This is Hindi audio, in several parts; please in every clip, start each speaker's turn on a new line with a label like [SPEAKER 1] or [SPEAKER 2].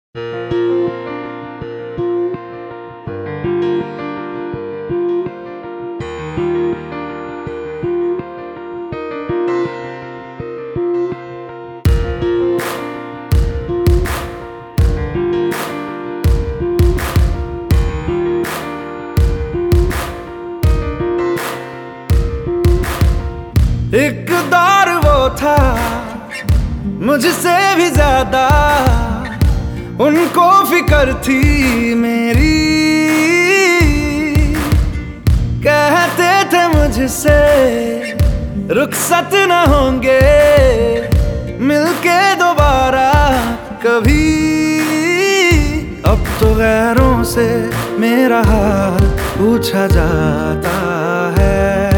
[SPEAKER 1] एक दौर वो था मुझसे भी ज्यादा, उनको फिक्र थी मेरी। कहते थे मुझसे रुखसत न होंगे मिलके दोबारा कभी। अब तो गैरों से मेरा हाल पूछा जाता है,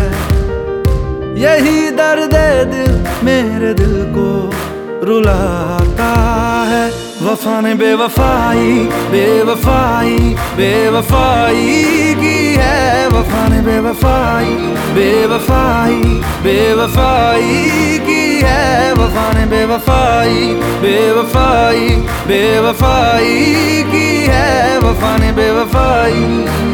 [SPEAKER 1] यही दर्द दिल मेरे दिल को रुलाता है। वफा ने बेवफाई बेवफाई बेवफाई की है, वफा ने बेवफाई बेवफाई बेवफाई की है, वफा ने बेवफाई बेवफाई बेवफाई की है, वफा ने बेवफाई।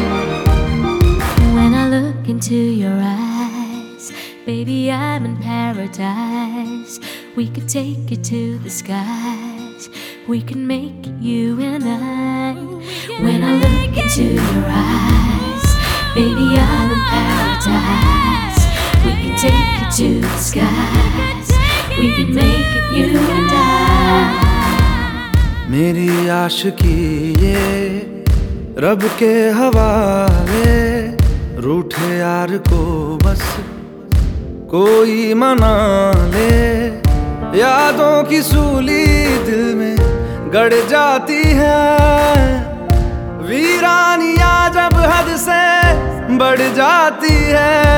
[SPEAKER 2] When I look into your eyes, baby, I'm in paradise. We could take it to the skies. We can make it you and I. When I look into your eyes, baby, I'm in paradise. We can take it to the skies. We can make it you and I.
[SPEAKER 1] मेरी आशिकी ये रब के हवाले, रूठे यार को बस कोई मना ले। यादों की सूली दिल में गड़ जाती है, वीरानियां जब हद से बढ़ जाती है।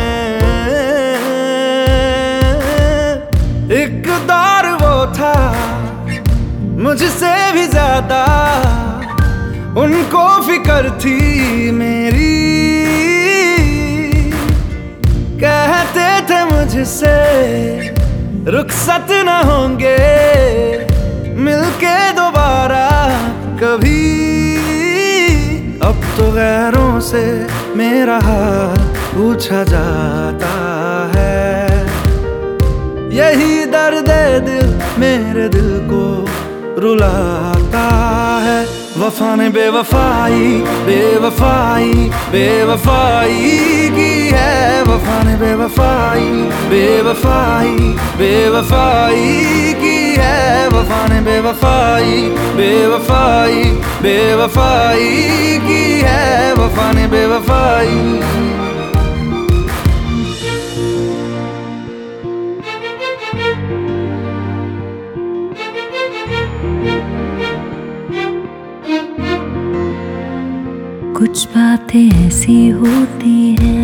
[SPEAKER 1] एक दौर वो था मुझसे भी ज्यादा, उनको फिक्र थी मेरी। कहते थे मुझसे रुखसत न होंगे मिलके दोबारा कभी। अब तो गैरों से मेरा हाल पूछा जाता है, यही दर्द दिल मेरे दिल को रुलाता है। वफा ने बेवफाई बेवफाई बेवफाई की है, वफा ने बेवफाई बेवफाई बेवफाई की है, वफा ने बेवफाई बेवफाई बेवफाई की है, वफा ने बेवफाई।
[SPEAKER 2] कुछ बातें ऐसी होती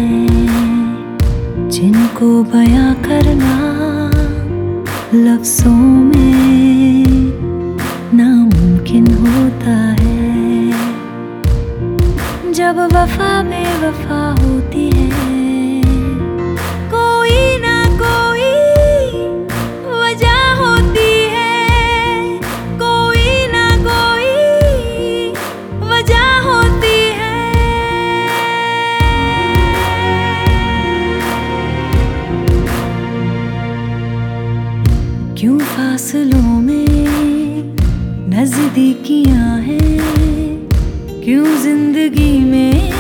[SPEAKER 2] हैं जिनको बयां करना लफ्ज़ों में नामुमकिन होता है। जब वफा बेवफा होती है, कोई ना कोई वजह होती है, कोई ना कोई वजह होती है। क्यों फासलों में नज़दीकियां हैं, क्यों जिंदगी में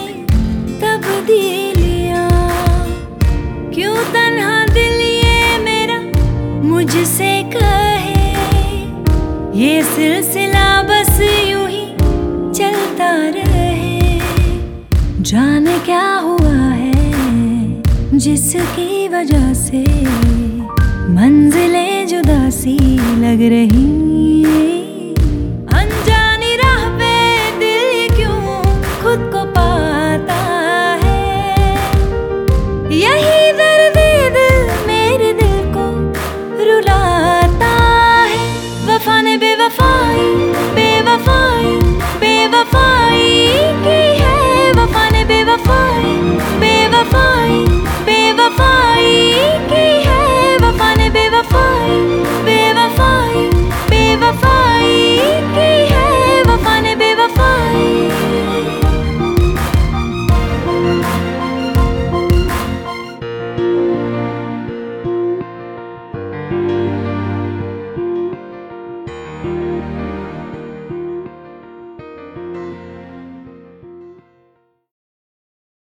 [SPEAKER 2] तब्दीलियां, क्यों तन्हा दिल ये मेरा मुझसे कहे, ये सिलसिला बस यूं ही चलता रहे। जाने क्या हुआ है जिसकी वजह से मंजिलें जुदा सी लग रही।